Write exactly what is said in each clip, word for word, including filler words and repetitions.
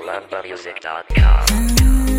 Mamba Music dot com.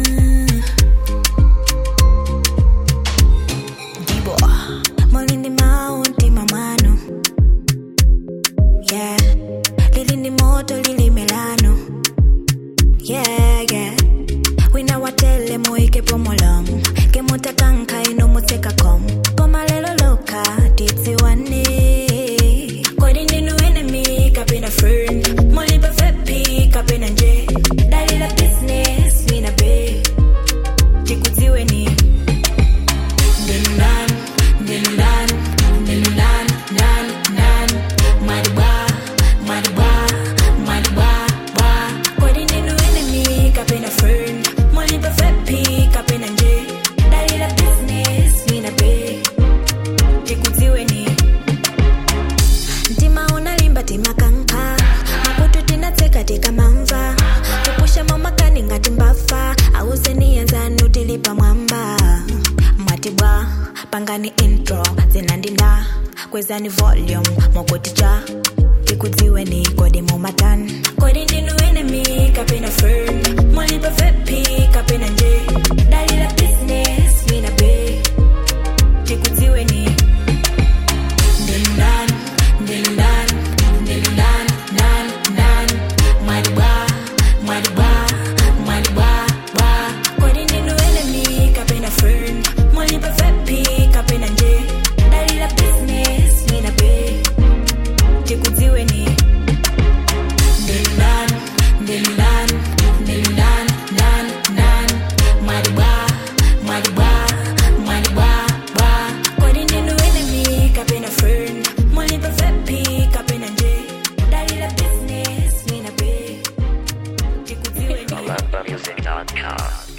Dibo Molindi maunti mamano. Yeah. Lili ni moto lili melano. Yeah, yeah. Wina watele moike pomolam. Ke mota kanka ino moteka kom. Koma lelo loka titi wane. Kwadi ninu enemy kapina friend. Moli perfepi kapina nje. Dalila business mina be. Jikuziwe ni Nilan, nilan, nilan, nan, nan. Madwa, madwa, madwa, wa. Kwadi ninu enemy kapina friend. Moli perfepi kapina nje. Dalila business mina be. Jikuziwe ni Ntima unalimba tima kanka. Makutu tinateka tika mamva. Kupusha mama kani ngati mbafa. Ause nianza nutilipa mwamba. Matibwa, pangani intro. Zinandinda, kwezani volume. Mokoticha, kikudziwe ni kodi mumatan. Kodi ninu enemy, kapena friend. Moli perfepi, kapena nje. Dalila business, mina be. Kikudziwe ni Nilan, nilan, nilan, nan, nan. Madwa, madwa, madwa, wa. Kwadi ninu enemy, kapena friend. Moli perfepi, kapena nje. Dalila business, mina be. Jikudziwe ni Nilan, nilan, nilan, nan, nan. Madwa, madwa, madwa, wa. Kwadi ninu enemy, kapena friend. Moli perfepi, kapena nje. Dalila business, mina be. Jikudziwe ni Mamba Music dot com.